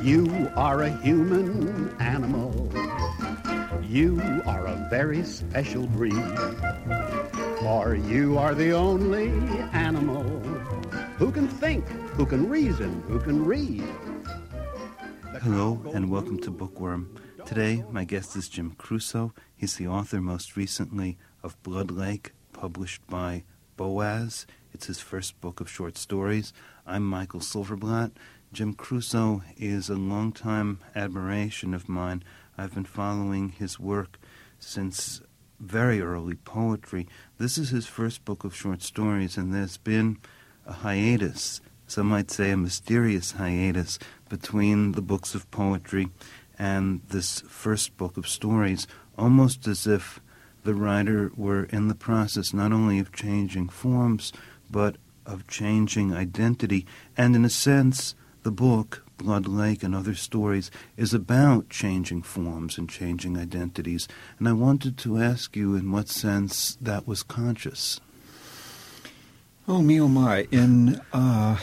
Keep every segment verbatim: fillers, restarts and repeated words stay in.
You are a human animal. You are a very special breed. For you are the only animal who can think, who can reason, who can read. Hello and welcome to Bookworm. Today my guest is Jim Crusoe. He's the author most recently of Blood Lake, published by Boaz. It's his first book of short stories. I'm Michael Silverblatt. Jim Crusoe is a longtime admiration of mine. I've been following his work since very early poetry. This is his first book of short stories, and there's been a hiatus, some might say a mysterious hiatus, between the books of poetry and this first book of stories, almost as if the writer were in the process not only of changing forms, but of changing identity. And in a sense, the book, Blood Lake and Other Stories, is about changing forms and changing identities. And I wanted to ask you in what sense that was conscious. Oh, me oh my. In, uh,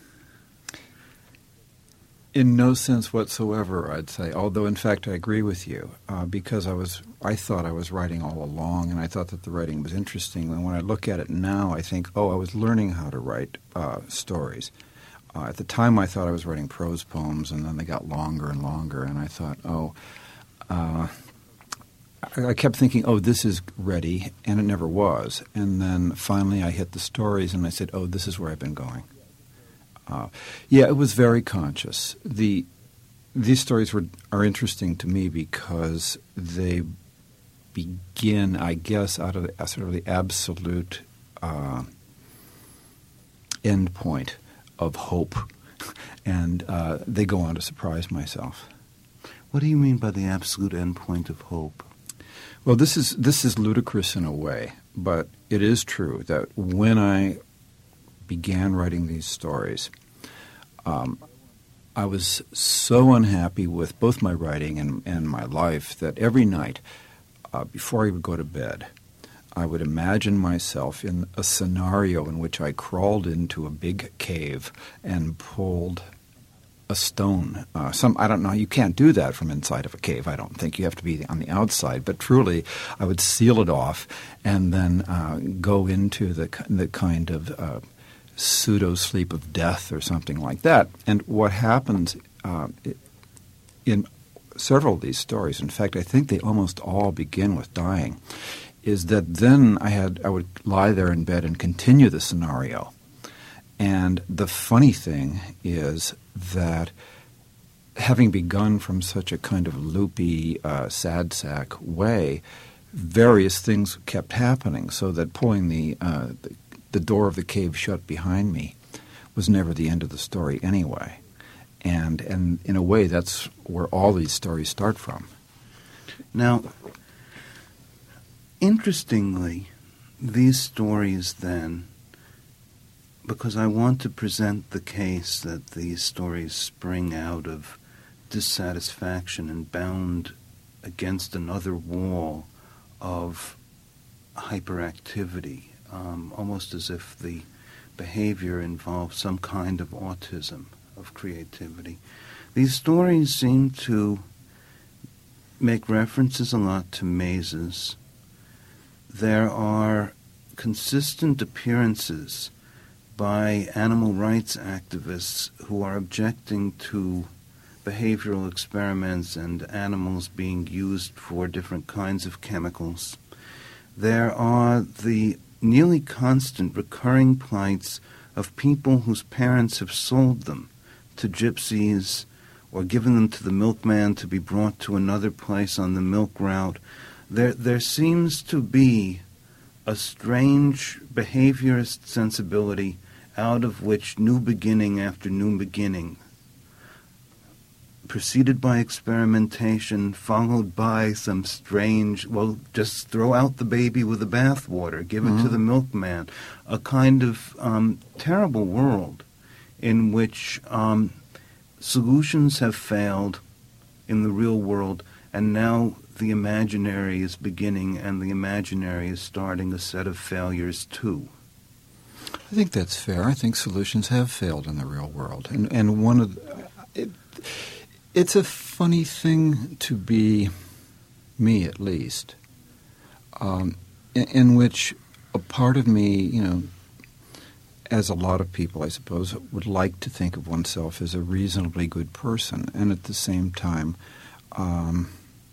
in no sense whatsoever, I'd say. Although, in fact, I agree with you, uh, because I was, I thought I was writing all along, and I thought that the writing was interesting. And when I look at it now, I think, oh, I was learning how to write uh, stories. Uh, at the time, I thought I was writing prose poems, and then they got longer and longer, and I thought, oh, uh, I, I kept thinking, oh, this is ready, and it never was. And then finally I hit the stories, and I said, oh, this is where I've been going. Uh, yeah, it was very conscious. The These stories were are interesting to me because they begin, I guess, out of the, sort of the absolute uh, end point of hope, and uh, they go on to surprise myself. What do you mean by the absolute endpoint of hope? Well, this is this is ludicrous in a way, but it is true that when I began writing these stories, um, I was so unhappy with both my writing and, and my life that every night, uh, before I would go to bed, I would imagine myself in a scenario in which I crawled into a big cave and pulled a stone. Uh, some I don't know. You can't do that from inside of a cave, I don't think. You have to be on the outside. But truly, I would seal it off and then uh, go into the the kind of uh, pseudo-sleep of death or something like that. And what happens uh, in several of these stories, in fact, I think they almost all begin with dying, is that then I had I would lie there in bed and continue the scenario. And the funny thing is that having begun from such a kind of loopy, uh, sad sack way, various things kept happening, so that pulling the, uh, the the door of the cave shut behind me was never the end of the story anyway. And and in a way, that's where all these stories start from. Now, interestingly, these stories then, because I want to present the case that these stories spring out of dissatisfaction and bound against another wall of hyperactivity, um, almost as if the behavior involves some kind of autism of creativity. These stories seem to make references a lot to mazes. There are consistent appearances by animal rights activists who are objecting to behavioral experiments and animals being used for different kinds of chemicals. There are the nearly constant recurring plights of people whose parents have sold them to gypsies or given them to the milkman to be brought to another place on the milk route. There, there seems to be a strange behaviorist sensibility out of which new beginning after new beginning, preceded by experimentation, followed by some strange, well, just throw out the baby with the bathwater, give mm-hmm. it to the milkman, a kind of um, terrible world in which um, solutions have failed in the real world, and now the imaginary is beginning, and the imaginary is starting a set of failures too. I think that's fair. I think solutions have failed in the real world, and and one of the, it, it's a funny thing to be, me at least, um, in, in which a part of me, you know, as a lot of people, I suppose, would like to think of oneself as a reasonably good person, and at the same time, um,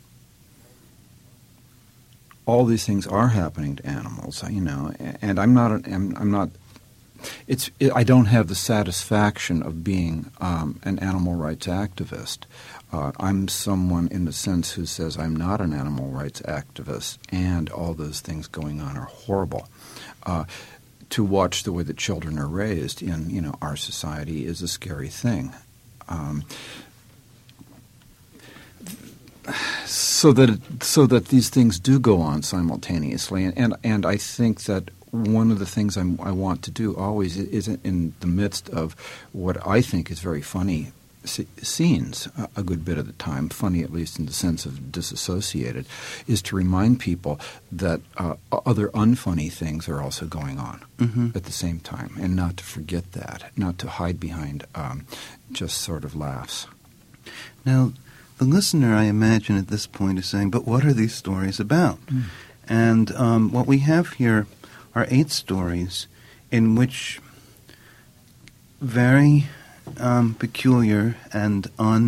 all these things are happening to animals, you know, and I'm not, I'm, I'm not, it's, it, I don't have the satisfaction of being um, an animal rights activist. Uh, I'm someone, in the sense, who says I'm not an animal rights activist, and all those things going on are horrible. Uh, to watch the way that children are raised in, you know, our society is a scary thing. Um, so that it, so that these things do go on simultaneously, and and, and I think that one of the things I'm, I want to do always is in the midst of what I think is very funny scenes, a good bit of the time, funny at least in the sense of disassociated, is to remind people that uh, other unfunny things are also going on mm-hmm. at the same time, and not to forget that, not to hide behind um, just sort of laughs. Now, the listener, I imagine, at this point is saying, but what are these stories about? Mm. And um, what we have here are eight stories in which very Um, peculiar and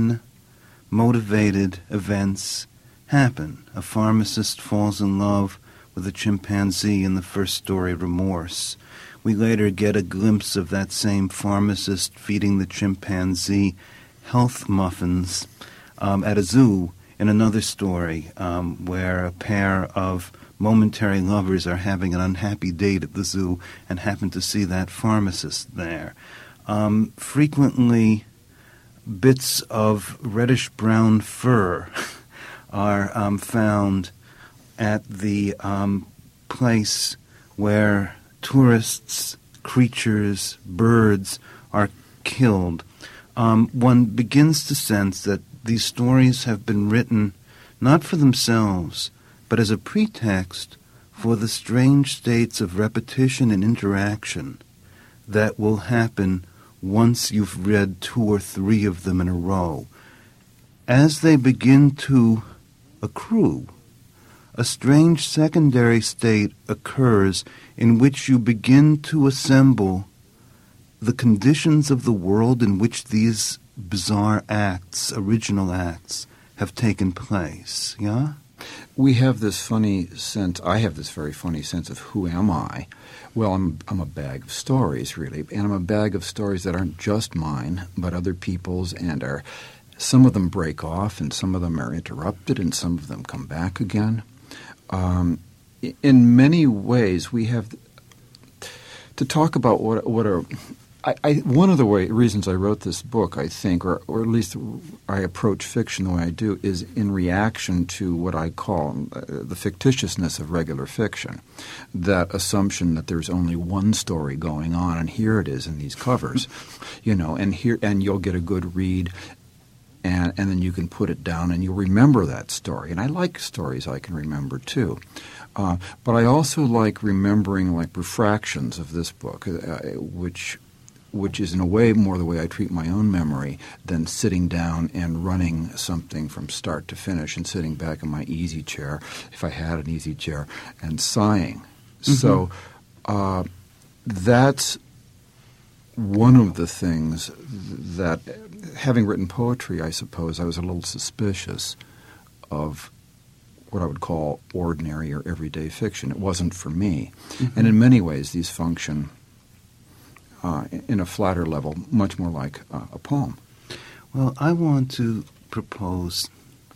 unmotivated events happen. A pharmacist falls in love with a chimpanzee in the first story, Remorse. We later get a glimpse of that same pharmacist feeding the chimpanzee health muffins um, at a zoo in another story um, where a pair of momentary lovers are having an unhappy date at the zoo and happen to see that pharmacist there. Um, frequently, bits of reddish-brown fur are um, found at the um, place where tourists, creatures, birds are killed. Um, one begins to sense that these stories have been written not for themselves, but as a pretext for the strange states of repetition and interaction that will happen once you've read two or three of them in a row. As they begin to accrue, a strange secondary state occurs in which you begin to assemble the conditions of the world in which these bizarre acts, original acts, have taken place. Yeah? We have this funny sense, I have this very funny sense of who am I? Well, I'm, I'm a bag of stories, really, and I'm a bag of stories that aren't just mine, but other people's, and are, some of them break off, and some of them are interrupted, and some of them come back again. Um, in many ways, we have to talk about what what are. I, I, one of the way, reasons I wrote this book, I think, or, or at least I approach fiction the way I do, is in reaction to what I call uh, the fictitiousness of regular fiction. That assumption that there's only one story going on, and here it is in these covers, you know, and here and you'll get a good read, and, and then you can put it down and you'll remember that story. And I like stories I can remember too. Uh, but I also like remembering like refractions of this book, uh, which... which is in a way more the way I treat my own memory than sitting down and running something from start to finish and sitting back in my easy chair, if I had an easy chair, and sighing. Mm-hmm. So uh, that's one of the things that, having written poetry, I suppose, I was a little suspicious of what I would call ordinary or everyday fiction. It wasn't for me. Mm-hmm. And in many ways, these function Uh, in a flatter level, much more like uh, a poem. Well, I want to propose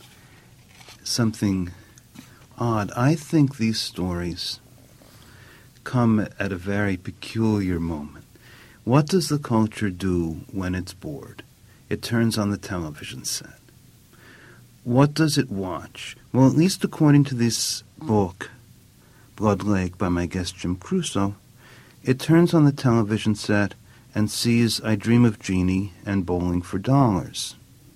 something odd. I think these stories come at a very peculiar moment. What does the culture do when it's bored? It turns on the television set. What does it watch? Well, at least according to this book, Blood Lake, by my guest Jim Crusoe, it turns on the television set and sees I Dream of Jeannie and Bowling for Dollars.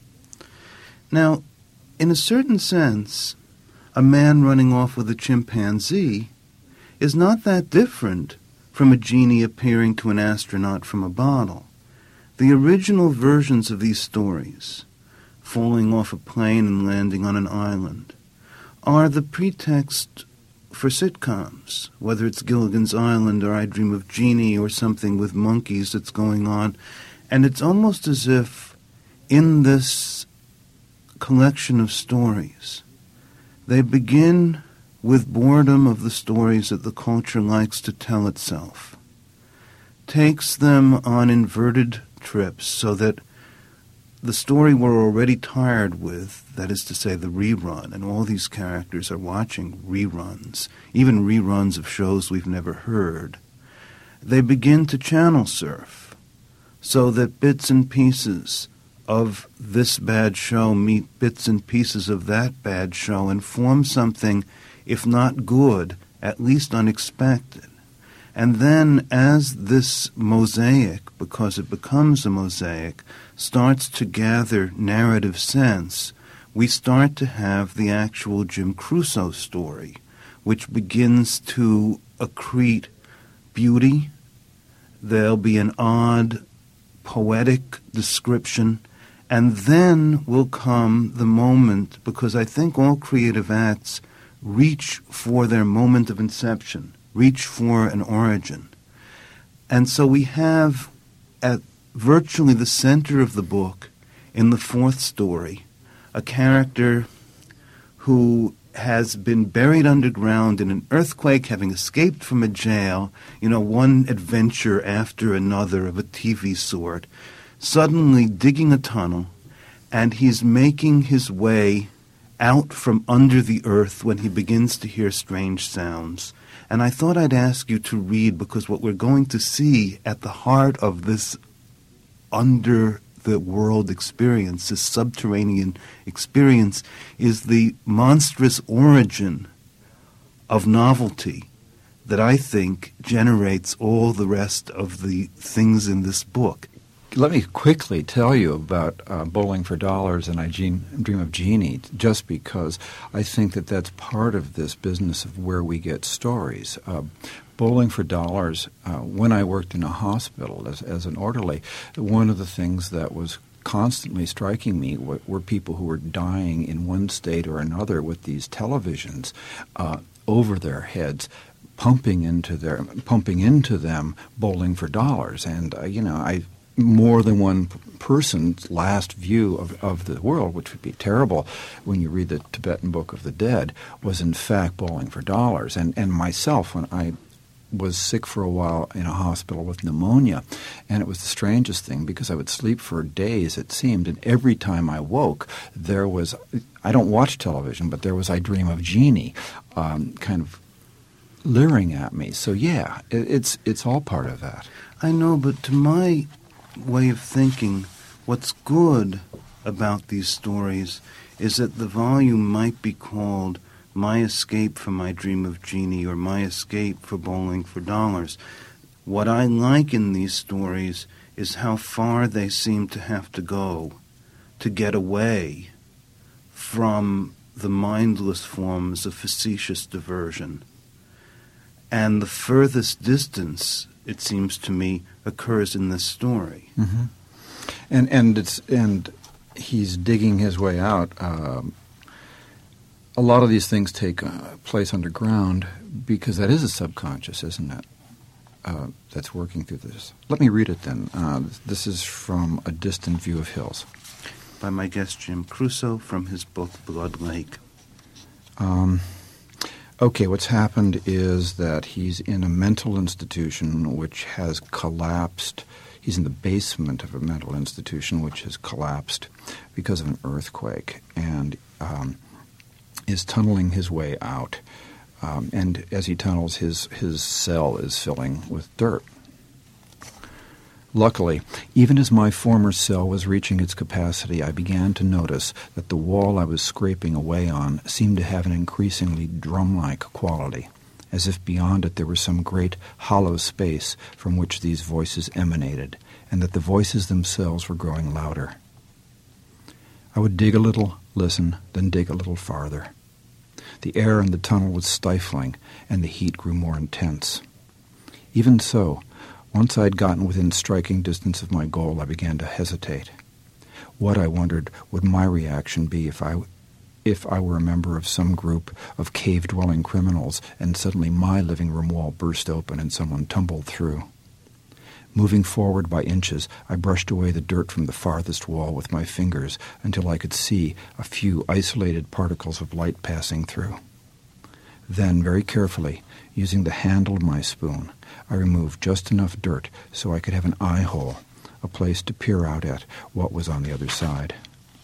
Now, in a certain sense, a man running off with a chimpanzee is not that different from a genie appearing to an astronaut from a bottle. The original versions of these stories falling off a plane and landing on an island, are the pretext for sitcoms, whether it's Gilligan's Island or I Dream of Jeannie or something with monkeys that's going on. And it's almost as if in this collection of stories, they begin with boredom of the stories that the culture likes to tell itself, takes them on inverted trips so that the story we're already tired with, that is to say the rerun, and all these characters are watching reruns, even reruns of shows we've never heard, they begin to channel surf so that bits and pieces of this bad show meet bits and pieces of that bad show and form something, if not good, at least unexpected. And then as this mosaic, because it becomes a mosaic, starts to gather narrative sense, we start to have the actual Jim Crusoe story, which begins to accrete beauty. There'll be an odd poetic description, and then will come the moment, because I think all creative acts reach for their moment of inception, reach for an origin. And so we have at virtually the center of the book, in the fourth story, a character who has been buried underground in an earthquake, having escaped from a jail, you know, one adventure after another of a T V sort, suddenly digging a tunnel, and he's making his way out from under the earth when he begins to hear strange sounds. And I thought I'd ask you to read, because what we're going to see at the heart of this under-the-world experience, this subterranean experience, is the monstrous origin of novelty that I think generates all the rest of the things in this book. Let me quickly tell you about uh, Bowling for Dollars and I Jean, Dream of Jeannie, just because I think that that's part of this business of where we get stories. Uh, Bowling for Dollars, uh, when I worked in a hospital as, as an orderly, one of the things that was constantly striking me were, were people who were dying in one state or another with these televisions uh, over their heads, pumping into their pumping into them Bowling for Dollars. And uh, you know, I. more than one person's last view of, of the world, which would be terrible when you read the Tibetan Book of the Dead, was in fact Bowling for Dollars. And, and myself, when I was sick for a while in a hospital with pneumonia, and it was the strangest thing because I would sleep for days, it seemed, and every time I woke, there was, I don't watch television, but there was I Dream of Jeannie um, kind of leering at me. So yeah, it, it's it's all part of that. I know, but to my way of thinking, what's good about these stories is that the volume might be called My Escape from I Dream of Jeannie or My Escape for Bowling for Dollars. What I like in these stories is how far they seem to have to go to get away from the mindless forms of facetious diversion. And the furthest distance, it seems to me, occurs in this story. Mm-hmm. And and it's and he's digging his way out. Um, a lot of these things take uh, place underground because that is a subconscious, isn't it? Uh, that's working through this. Let me read it then. Uh, this is from A Distant View of Hills. By my guest Jim Crusoe from his book Blood Lake. Um, okay, what's happened is that he's in a mental institution which has collapsed. He's in the basement of a mental institution which has collapsed because of an earthquake and um, is tunneling his way out. Um, and as he tunnels, his, his cell is filling with dirt. Luckily, even as my former cell was reaching its capacity, I began to notice that the wall I was scraping away on seemed to have an increasingly drum-like quality, as if beyond it there was some great hollow space from which these voices emanated, and that the voices themselves were growing louder. I would dig a little, listen, then dig a little farther. The air in the tunnel was stifling, and the heat grew more intense. Even so, once I had gotten within striking distance of my goal, I began to hesitate. What, I wondered, would my reaction be if I, if I were a member of some group of cave-dwelling criminals and suddenly my living room wall burst open and someone tumbled through? Moving forward by inches, I brushed away the dirt from the farthest wall with my fingers until I could see a few isolated particles of light passing through. Then, very carefully, using the handle of my spoon, I removed just enough dirt so I could have an eye hole, a place to peer out at what was on the other side.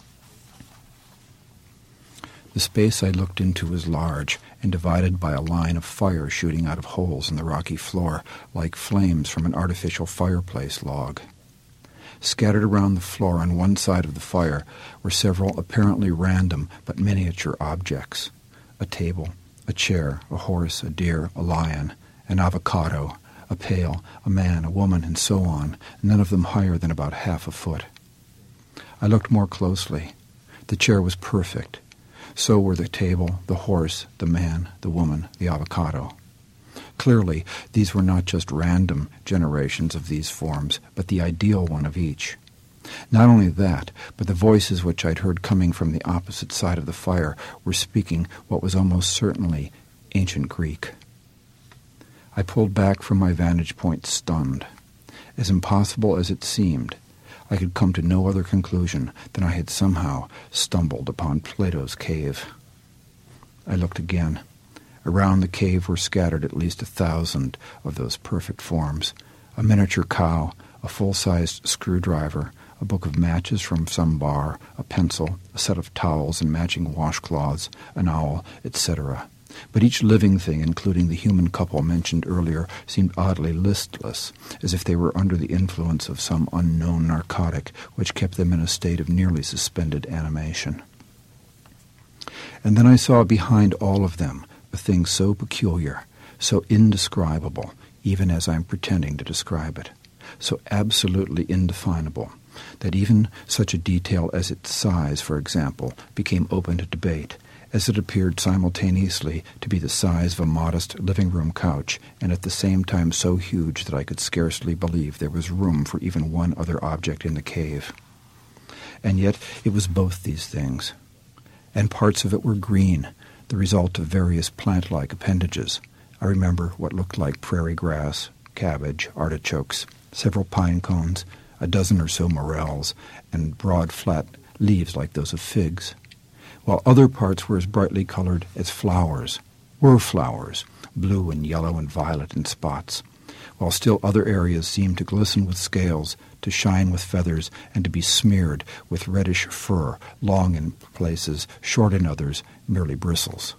The space I looked into was large and divided by a line of fire shooting out of holes in the rocky floor like flames from an artificial fireplace log. Scattered around the floor on one side of the fire were several apparently random but miniature objects: a table, a chair, a horse, a deer, a lion, an avocado, a pail, a man, a woman, and so on, none of them higher than about half a foot. I looked more closely. The chair was perfect. So were the table, the horse, the man, the woman, the avocado. Clearly, these were not just random generations of these forms, but the ideal one of each. Not only that, but the voices which I'd heard coming from the opposite side of the fire were speaking what was almost certainly ancient Greek. I pulled back from my vantage point stunned. As impossible as it seemed, I could come to no other conclusion than I had somehow stumbled upon Plato's cave. I looked again. Around the cave were scattered at least a thousand of those perfect forms: a miniature cow, a full-sized screwdriver, a book of matches from some bar, a pencil, a set of towels and matching washcloths, an owl, et cetera. But each living thing, including the human couple mentioned earlier, seemed oddly listless, as if they were under the influence of some unknown narcotic which kept them in a state of nearly suspended animation. And then I saw behind all of them a thing so peculiar, so indescribable, even as I am pretending to describe it, so absolutely indefinable, that even such a detail as its size, for example, became open to debate, as it appeared simultaneously to be the size of a modest living-room couch, and at the same time so huge that I could scarcely believe there was room for even one other object in the cave. And yet it was both these things. And parts of it were green, the result of various plant-like appendages. I remember what looked like prairie grass, cabbage, artichokes, several pine cones, a dozen or so morels, and broad flat leaves like those of figs, while other parts were as brightly colored as flowers, were flowers, blue and yellow and violet in spots, while still other areas seemed to glisten with scales, to shine with feathers, and to be smeared with reddish fur, long in places, short in others, merely bristles.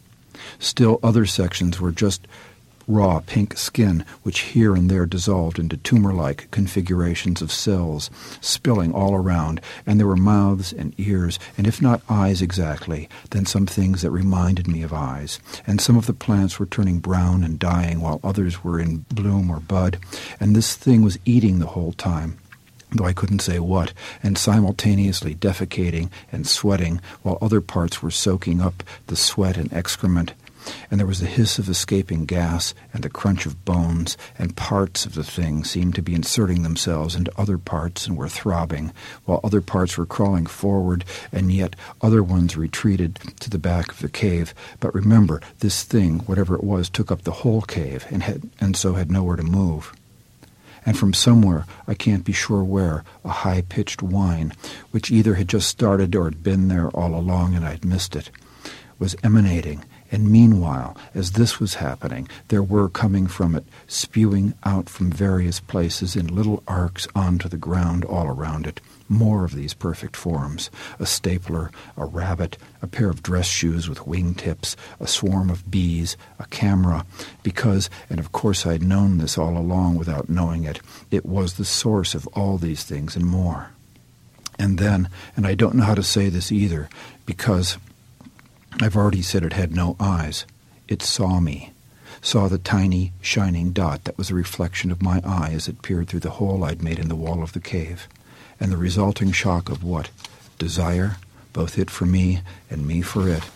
Still other sections were just raw pink skin, which here and there dissolved into tumor-like configurations of cells, spilling all around, and there were mouths and ears, and if not eyes exactly, then some things that reminded me of eyes, and some of the plants were turning brown and dying, while others were in bloom or bud, and this thing was eating the whole time, though I couldn't say what, and simultaneously defecating and sweating, while other parts were soaking up the sweat and excrement, and there was the hiss of escaping gas and the crunch of bones, and parts of the thing seemed to be inserting themselves into other parts and were throbbing, while other parts were crawling forward, and yet other ones retreated to the back of the cave. But remember, this thing, whatever it was, took up the whole cave, and had, and so had nowhere to move. And from somewhere, I can't be sure where, a high-pitched whine, which either had just started or had been there all along and I'd missed it, was emanating. And meanwhile, as this was happening, there were coming from it, spewing out from various places in little arcs onto the ground all around it, more of these perfect forms: a stapler, a rabbit, a pair of dress shoes with wingtips, a swarm of bees, a camera, because, and of course I'd known this all along without knowing it, it was the source of all these things and more. And then, and I don't know how to say this either, because I've already said it had no eyes. It saw me, saw the tiny, shining dot that was a reflection of my eye as it peered through the hole I'd made in the wall of the cave, and the resulting shock of what? Desire, both it for me and me for it,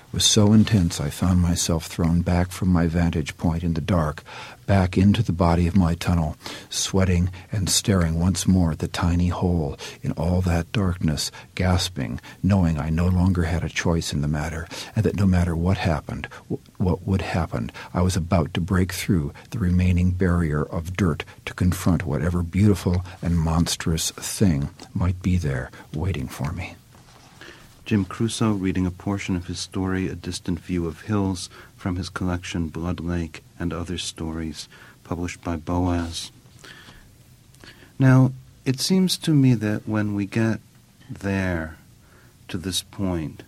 was so intense I found myself thrown back from my vantage point in the dark, back into the body of my tunnel, sweating and staring once more at the tiny hole in all that darkness, gasping, knowing I no longer had a choice in the matter, and that no matter what happened, what would happen, I was about to break through the remaining barrier of dirt to confront whatever beautiful and monstrous thing might be there waiting for me. Jim Crusoe reading a portion of his story, A Distant View of Hills, from his collection Blood Lake and Other Stories, published by Boaz. Now, it seems to me that when we get there, to this point,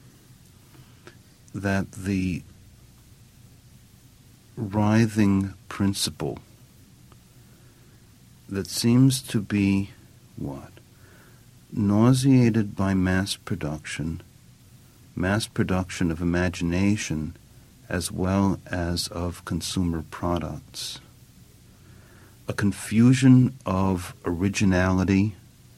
that the writhing principle that seems to be, what? Nauseated by mass production, mass production of imagination as well as of consumer products, a confusion of originality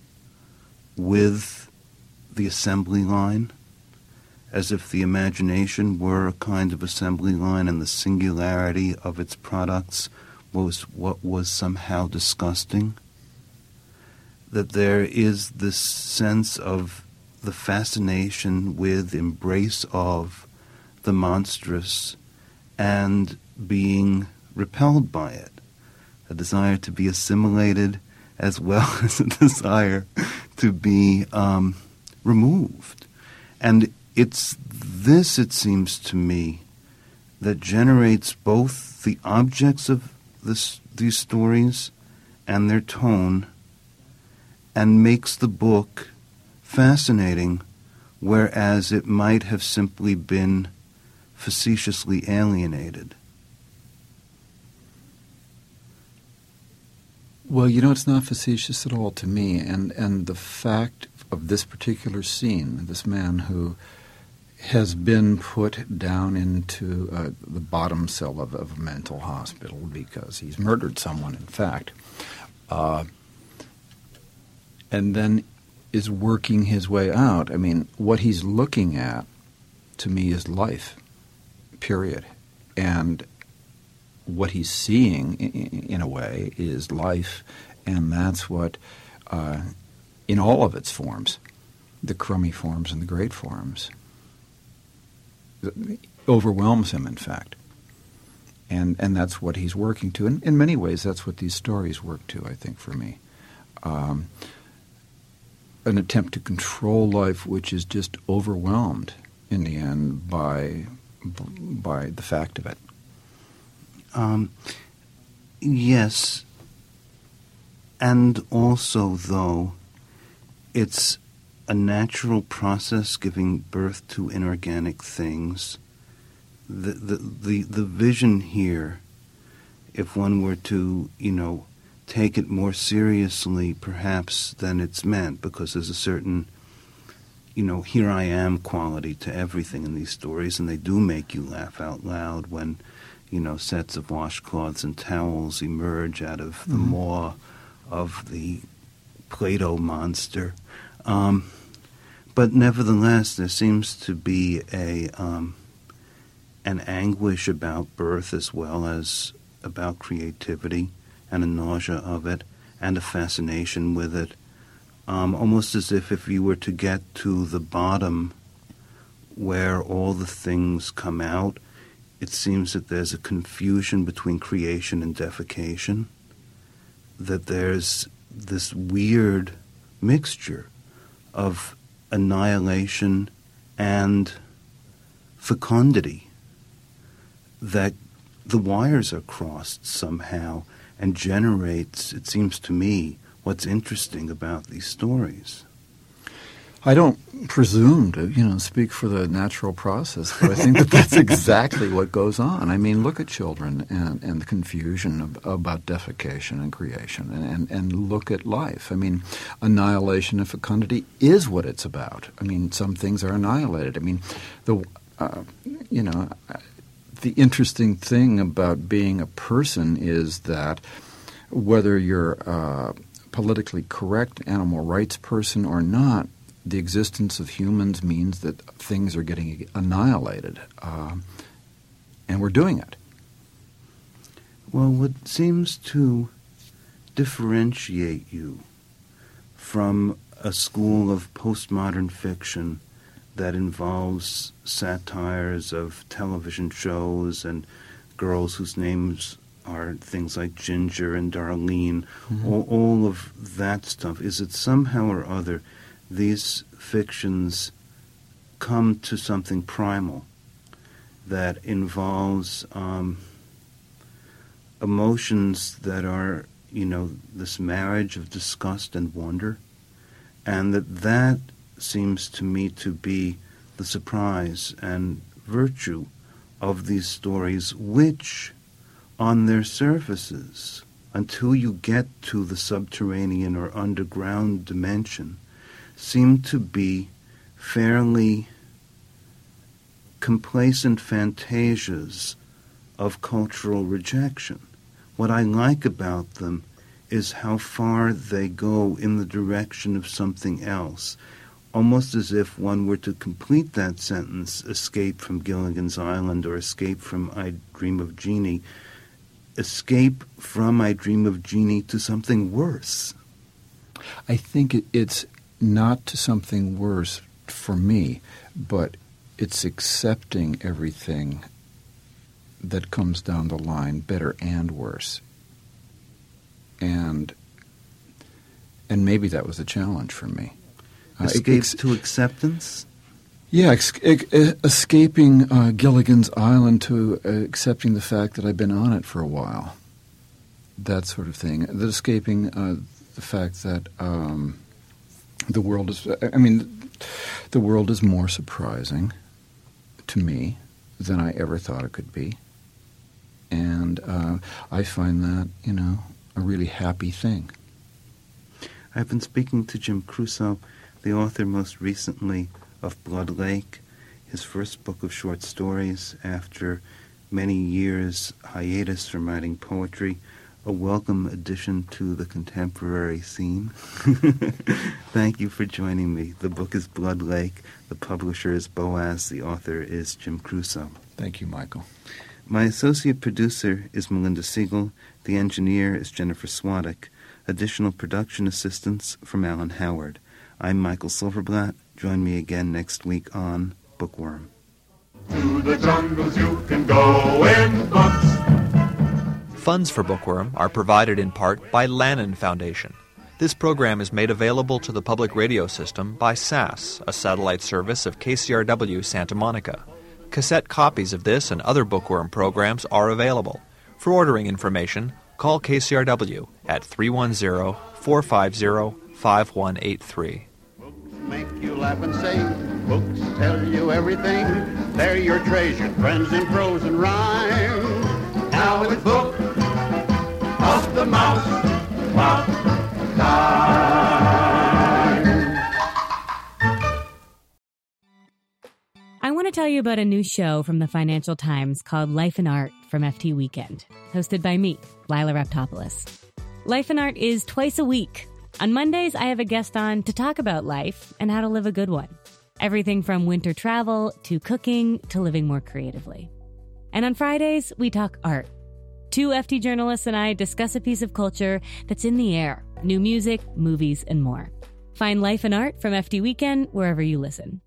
with the assembly line, as if the imagination were a kind of assembly line and the singularity of its products was what was somehow disgusting. That there is this sense of the fascination with, embrace of the monstrous and being repelled by it, a desire to be assimilated as well as a desire to be um, removed. And it's this, it seems to me, that generates both the objects of this, these stories and their tone, and makes the book fascinating, whereas it might have simply been facetiously alienated. Well, you know, it's not facetious at all to me, and, and the fact of this particular scene, this man who has been put down into uh, the bottom cell of, of a mental hospital because he's murdered someone, in fact, uh, and then is working his way out. I mean, what he's looking at, to me, is life, period. And what he's seeing, in a way, is life, and that's what, uh, in all of its forms, the crummy forms and the great forms, overwhelms him, in fact. And and that's what he's working to. And in many ways, that's what these stories work to, I think, for me. Um, an attempt to control life which is just overwhelmed in the end by by the fact of it. Um, yes. And also, though, it's a natural process giving birth to inorganic things. The, the, the, the vision here, if one were to, you know, take it more seriously perhaps than it's meant, because there's a certain, you know, here I am quality to everything in these stories, and they do make you laugh out loud when, you know, sets of washcloths and towels emerge out of the mm-hmm. maw of the Play-Doh monster. Um, but nevertheless, there seems to be a um, an anguish about birth as well as about creativity, and a nausea of it, and a fascination with it, um, almost as if if you were to get to the bottom where all the things come out, it seems that there's a confusion between creation and defecation, that there's this weird mixture of annihilation and fecundity, that the wires are crossed somehow and generates, it seems to me, what's interesting about these stories. I don't presume to, you know, speak for the natural process, but I think that that's exactly what goes on. I mean, look at children and, and the confusion of, about defecation and creation, and, and, and look at life. I mean, annihilation and fecundity is what it's about. I mean, some things are annihilated. I mean, the uh, you know, the interesting thing about being a person is that whether you're a politically correct animal rights person or not, the existence of humans means that things are getting annihilated, uh, and we're doing it. Well, what seems to differentiate you from a school of postmodern fiction that involves satires of television shows and girls whose names are things like Ginger and Darlene, mm-hmm. all, all of that stuff, is that somehow or other these fictions come to something primal that involves um, emotions that are, you know, this marriage of disgust and wonder, and that that seems to me to be the surprise and virtue of these stories, which, on their surfaces, until you get to the subterranean or underground dimension, seem to be fairly complacent fantasias of cultural rejection. What I like about them is how far they go in the direction of something else, almost as if one were to complete that sentence, escape from Gilligan's Island or escape from I Dream of Jeannie, escape from I Dream of Jeannie to something worse. I think it's not to something worse for me, but it's accepting everything that comes down the line, better and worse. And and maybe that was a challenge for me. Escape uh, ex- to acceptance? Yeah, ex- ex- escaping uh, Gilligan's Island to uh, accepting the fact that I've been on it for a while. That sort of thing. That escaping uh, the fact that um, the world is, I mean, the world is more surprising to me than I ever thought it could be. And uh, I find that, you know, a really happy thing. I've been speaking to Jim Crusoe, the author most recently of Blood Lake, his first book of short stories after many years hiatus from writing poetry, a welcome addition to the contemporary scene. Thank you for joining me. The book is Blood Lake. The publisher is Boaz. The author is Jim Crusoe. Thank you, Michael. My associate producer is Melinda Siegel. The engineer is Jennifer Swadek. Additional production assistance from Alan Howard. I'm Michael Silverblatt. Join me again next week on Bookworm. To the jungles you can go in books. Funds for Bookworm are provided in part by Lannan Foundation. This program is made available to the public radio system by S A S, a satellite service of K C R W Santa Monica. Cassette copies of this and other Bookworm programs are available. For ordering information, call K C R W at three one zero, four five zero, five one eight three. Books make you laugh and sing. Books tell you everything. They're your treasured friends in prose and rhyme. Now it's Book of the Mouse Clock time. I want to tell you about a new show from the Financial Times called Life and Art from F T Weekend, hosted by me, Lila Raptopoulos. Life and Art is twice a week. On Mondays, I have a guest on to talk about life and how to live a good one. Everything from winter travel to cooking to living more creatively. And on Fridays, we talk art. Two F T journalists and I discuss a piece of culture that's in the air, new music, movies, and more. Find Life and Art from F T Weekend wherever you listen.